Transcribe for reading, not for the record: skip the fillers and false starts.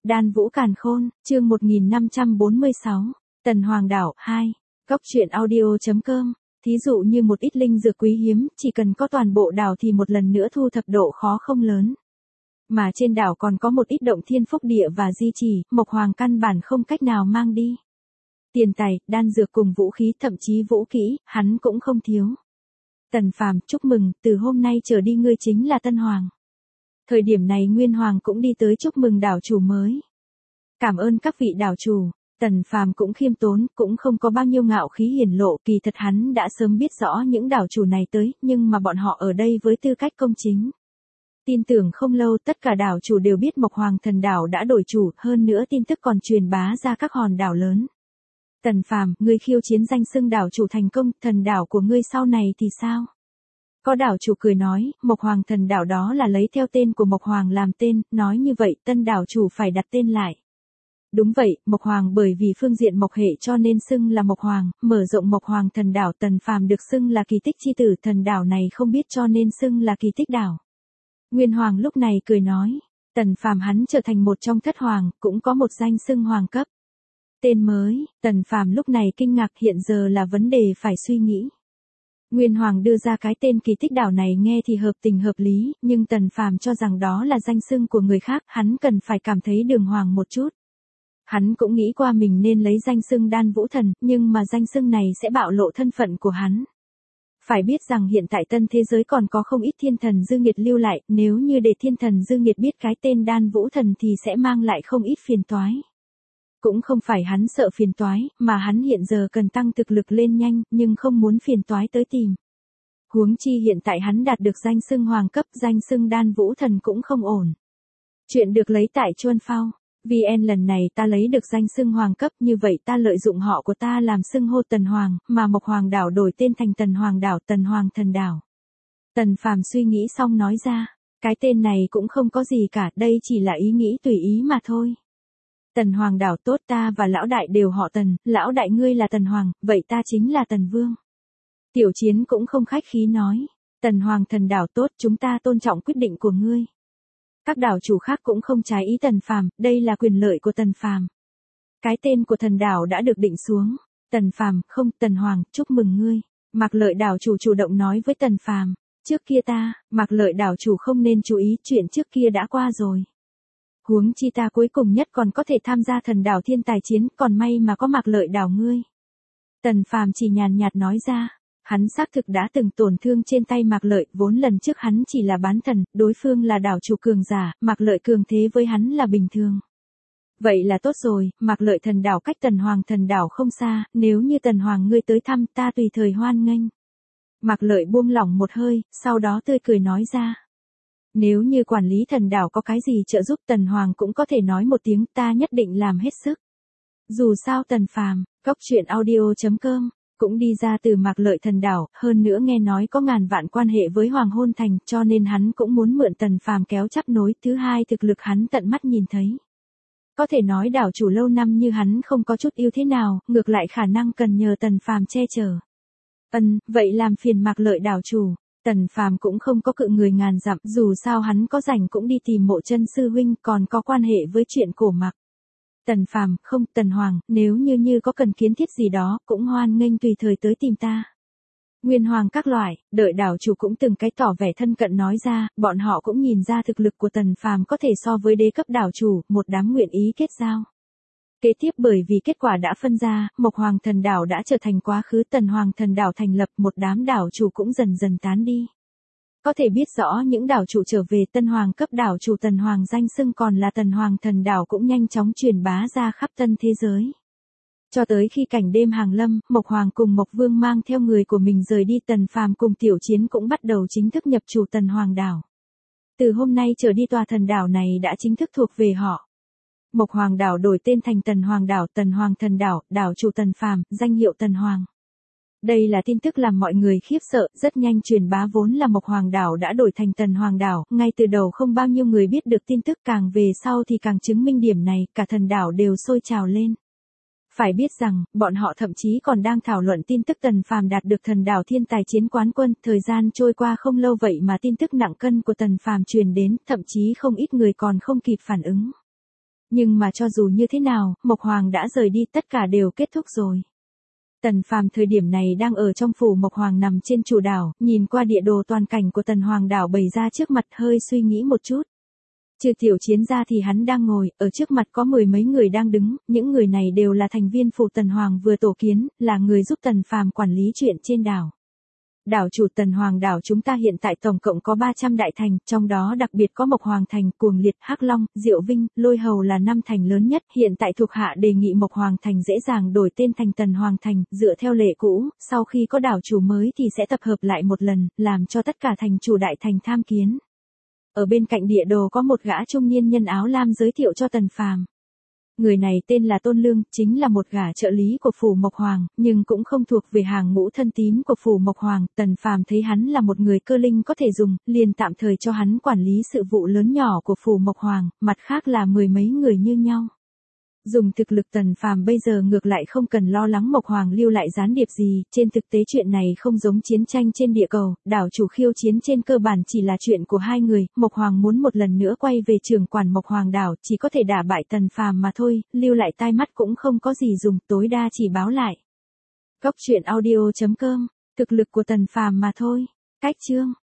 Đan Vũ Càn Khôn, chương 1546, Tần Hoàng Đảo 2, Góc truyện audio.com. Thí dụ như một ít linh dược quý hiếm, chỉ cần có toàn bộ đảo thì một lần nữa thu thập độ khó không lớn. Mà trên đảo còn có một ít động thiên phúc địa và di chỉ, Mộc Hoàng căn bản không cách nào mang đi. Tiền tài, đan dược cùng vũ khí, thậm chí vũ kỹ, hắn cũng không thiếu. Tần Phàm, chúc mừng, từ hôm nay trở đi ngươi chính là Tân Hoàng. Thời điểm này Nguyên Hoàng cũng đi tới chúc mừng đảo chủ mới. Cảm ơn các vị đảo chủ. Tần Phàm cũng khiêm tốn, cũng không có bao nhiêu ngạo khí hiển lộ, kỳ thật hắn đã sớm biết rõ những đảo chủ này tới, nhưng mà bọn họ ở đây với tư cách công chính. Tin tưởng không lâu tất cả đảo chủ đều biết Mộc Hoàng thần đảo đã đổi chủ, hơn nữa tin tức còn truyền bá ra các hòn đảo lớn. Tần Phàm, ngươi khiêu chiến danh xưng đảo chủ thành công, thần đảo của ngươi sau này thì sao? Có đảo chủ cười nói, Mộc Hoàng thần đảo đó là lấy theo tên của Mộc Hoàng làm tên, nói như vậy tân đảo chủ phải đặt tên lại. Đúng vậy, Mộc Hoàng bởi vì phương diện Mộc hệ cho nên xưng là Mộc Hoàng, mở rộng Mộc Hoàng thần đảo. Tần Phàm được xưng là kỳ tích chi tử, thần đảo này không biết cho nên xưng là kỳ tích đảo. Nguyên Hoàng lúc này cười nói, Tần Phàm hắn trở thành một trong thất hoàng, cũng có một danh xưng hoàng cấp. Tên mới, Tần Phàm lúc này kinh ngạc, hiện giờ là vấn đề phải suy nghĩ. Nguyên Hoàng đưa ra cái tên kỳ tích đảo này nghe thì hợp tình hợp lý, nhưng Tần Phàm cho rằng đó là danh xưng của người khác, hắn cần phải cảm thấy đường hoàng một chút. Hắn cũng nghĩ qua mình nên lấy danh xưng Đan Vũ Thần, nhưng mà danh xưng này sẽ bạo lộ thân phận của hắn. Phải biết rằng hiện tại tân thế giới còn có không ít thiên thần dư nghiệt lưu lại, nếu như để thiên thần dư nghiệt biết cái tên Đan Vũ Thần thì sẽ mang lại không ít phiền toái. Cũng không phải hắn sợ phiền toái, mà hắn hiện giờ cần tăng thực lực lên nhanh, nhưng không muốn phiền toái tới tìm. Huống chi hiện tại hắn đạt được danh xưng hoàng cấp, danh xưng Đan Vũ Thần cũng không ổn. Chuyện được lấy tại Chuân Phao. VN lần này ta lấy được danh xưng hoàng cấp, như vậy ta lợi dụng họ của ta làm xưng hô Tần Hoàng, mà Mộc Hoàng đảo đổi tên thành Tần Hoàng đảo, Tần Hoàng thần đảo. Tần Phàm suy nghĩ xong nói ra, cái tên này cũng không có gì cả, đây chỉ là ý nghĩ tùy ý mà thôi. Tần Hoàng đảo tốt, ta và lão đại đều họ Tần, lão đại ngươi là Tần Hoàng, vậy ta chính là Tần Vương. Tiểu Chiến cũng không khách khí nói, Tần Hoàng thần đảo tốt, chúng ta tôn trọng quyết định của ngươi. Các đảo chủ khác cũng không trái ý Tần Phàm, đây là quyền lợi của Tần Phàm. Cái tên của thần đảo đã được định xuống. Tần Phàm, không, Tần Hoàng, chúc mừng ngươi. Mạc Lợi đảo chủ chủ động nói với Tần Phàm, trước kia ta, Mạc Lợi đảo chủ không nên chú ý, chuyện trước kia đã qua rồi. Huống chi ta cuối cùng nhất còn có thể tham gia thần đảo thiên tài chiến, còn may mà có Mạc Lợi đảo ngươi. Tần Phàm chỉ nhàn nhạt nói ra. Hắn xác thực đã từng tổn thương trên tay Mạc Lợi, vốn lần trước hắn chỉ là bán thần, đối phương là đảo chủ cường giả, Mạc Lợi cường thế với hắn là bình thường. Vậy là tốt rồi, Mạc Lợi thần đảo cách Tần Hoàng thần đảo không xa, nếu như Tần Hoàng ngươi tới thăm ta tùy thời hoan nghênh. Mạc Lợi buông lỏng một hơi, sau đó tươi cười nói ra. Nếu như quản lý thần đảo có cái gì trợ giúp Tần Hoàng cũng có thể nói một tiếng, ta nhất định làm hết sức. Dù sao Tần Phàm, Góc truyện audio.com. Cũng đi ra từ Mạc Lợi thần đảo, hơn nữa nghe nói có ngàn vạn quan hệ với Hoàng Hôn Thành, cho nên hắn cũng muốn mượn Tần Phàm kéo chấp nối. Thứ hai, thực lực hắn tận mắt nhìn thấy. Có thể nói đảo chủ lâu năm như hắn không có chút ưu thế nào, ngược lại khả năng cần nhờ Tần Phàm che chở. Vậy làm phiền Mạc Lợi đảo chủ. Tần Phàm cũng không có cự người ngàn dặm, dù sao hắn có rảnh cũng đi tìm Mộ Chân sư huynh, còn có quan hệ với chuyện cổ Mạc. Tần Phàm, không, Tần Hoàng, nếu như có cần kiến thiết gì đó, cũng hoan nghênh tùy thời tới tìm ta. Nguyên Hoàng các loại, đợi đảo chủ cũng từng cái tỏ vẻ thân cận nói ra, bọn họ cũng nhìn ra thực lực của Tần Phàm có thể so với đế cấp đảo chủ, một đám nguyện ý kết giao. Kế tiếp bởi vì kết quả đã phân ra, Mộc Hoàng thần đảo đã trở thành quá khứ, Tần Hoàng thần đảo thành lập, một đám đảo chủ cũng dần dần tán đi. Có thể biết rõ những đảo chủ trở về, Tân Hoàng cấp đảo chủ Tần Hoàng danh xưng còn là Tần Hoàng thần đảo cũng nhanh chóng truyền bá ra khắp tân thế giới. Cho tới khi cảnh đêm hàng lâm, Mộc Hoàng cùng Mộc Vương mang theo người của mình rời đi, Tần Phàm cùng Tiểu Chiến cũng bắt đầu chính thức nhập chủ Tần Hoàng đảo. Từ hôm nay trở đi tòa thần đảo này đã chính thức thuộc về họ. Mộc Hoàng đảo đổi tên thành Tần Hoàng đảo, Tần Hoàng thần đảo, đảo chủ Tần Phàm, danh hiệu Tần Hoàng. Đây là tin tức làm mọi người khiếp sợ, rất nhanh truyền bá, vốn là Mộc Hoàng đảo đã đổi thành Tần Hoàng đảo, ngay từ đầu không bao nhiêu người biết được tin tức, càng về sau thì càng chứng minh điểm này, cả thần đảo đều sôi trào lên. Phải biết rằng, bọn họ thậm chí còn đang thảo luận tin tức Tần Phàm đạt được thần đảo thiên tài chiến quán quân, thời gian trôi qua không lâu vậy mà tin tức nặng cân của Tần Phàm truyền đến, thậm chí không ít người còn không kịp phản ứng. Nhưng mà cho dù như thế nào, Mộc Hoàng đã rời đi, tất cả đều kết thúc rồi. Tần Phàm thời điểm này đang ở trong phủ Mộc Hoàng nằm trên chủ đảo, nhìn qua địa đồ toàn cảnh của Tần Hoàng đảo bày ra trước mặt, hơi suy nghĩ một chút. Trừ tiểu chiến ra thì hắn đang ngồi, ở trước mặt có 10 mấy người đang đứng, những người này đều là thành viên phủ Tần Hoàng vừa tổ kiến, là người giúp Tần Phàm quản lý chuyện trên đảo. Đảo chủ Tần Hoàng đảo chúng ta hiện tại tổng cộng có 300 đại thành, trong đó đặc biệt có Mộc Hoàng thành, Cuồng Liệt, Hắc Long, Diệu Vinh, Lôi Hầu là 5 thành lớn nhất, hiện tại thuộc hạ đề nghị Mộc Hoàng thành dễ dàng đổi tên thành Tần Hoàng thành, dựa theo lệ cũ, sau khi có đảo chủ mới thì sẽ tập hợp lại một lần, làm cho tất cả thành chủ đại thành tham kiến. Ở bên cạnh địa đồ có một gã trung niên nhân áo lam giới thiệu cho Tần Phàm. Người này tên là Tôn Lương, chính là một gã trợ lý của phủ Mộc Hoàng, nhưng cũng không thuộc về hàng ngũ thân tín của phủ Mộc Hoàng. Tần Phàm thấy hắn là một người cơ linh có thể dùng, liền tạm thời cho hắn quản lý sự vụ lớn nhỏ của phủ Mộc Hoàng, mặt khác là 10 mấy người như nhau. Dùng thực lực Tần Phàm bây giờ ngược lại không cần lo lắng Mộc Hoàng lưu lại gián điệp gì, trên thực tế chuyện này không giống chiến tranh trên địa cầu, đảo chủ khiêu chiến trên cơ bản chỉ là chuyện của hai người, Mộc Hoàng muốn một lần nữa quay về trưởng quản Mộc Hoàng đảo, chỉ có thể đả bại Tần Phàm mà thôi, lưu lại tai mắt cũng không có gì dùng, tối đa chỉ báo lại. Góc truyện audio.com, thực lực của Tần Phàm mà thôi. Cách chương